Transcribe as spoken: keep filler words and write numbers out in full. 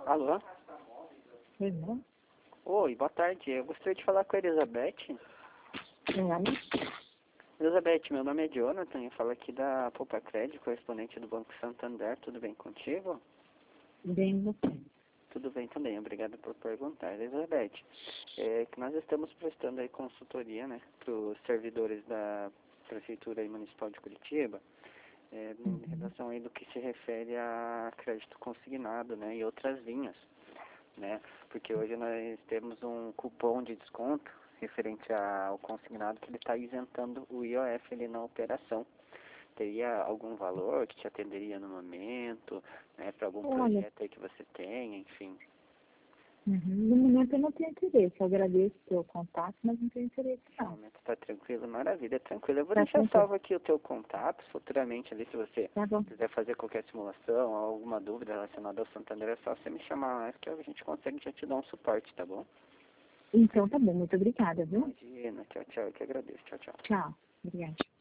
Alô? Uhum. Oi, boa tarde. Eu gostaria de falar com a Elizabeth. Uhum. Elizabeth, meu nome é Jonathan. Eu falo aqui da Poupa Crédito, correspondente do Banco Santander. Tudo bem contigo? Bem, você. Tudo bem também. Obrigado por perguntar. Elizabeth, é que nós estamos prestando aí consultoria, né, para os servidores da Prefeitura Municipal de Curitiba, é, em Uhum. relação aí do que se refere a crédito consignado, né, e outras linhas, né? Porque hoje nós temos um cupom de desconto referente ao consignado que ele está isentando o I O F ali na operação. Teria algum valor que te atenderia no momento, né, para algum Olha, projeto aí que você tenha, enfim. uhum. No momento eu não tenho interesse. Eu agradeço o seu contato, mas não tenho interesse No não. momento está tranquilo, maravilha, tranquilo. Eu vou Tá deixar tranquilo. salvo aqui o teu contato, futuramente ali, se você Tá bom. quiser fazer qualquer simulação ou alguma dúvida relacionada ao Santander, é só você me chamar mais que a gente consegue já te dar um suporte, tá bom? Então tá bom. Muito obrigada, viu? Imagina, tchau, tchau, eu que agradeço, tchau, tchau. Tchau. Obrigada.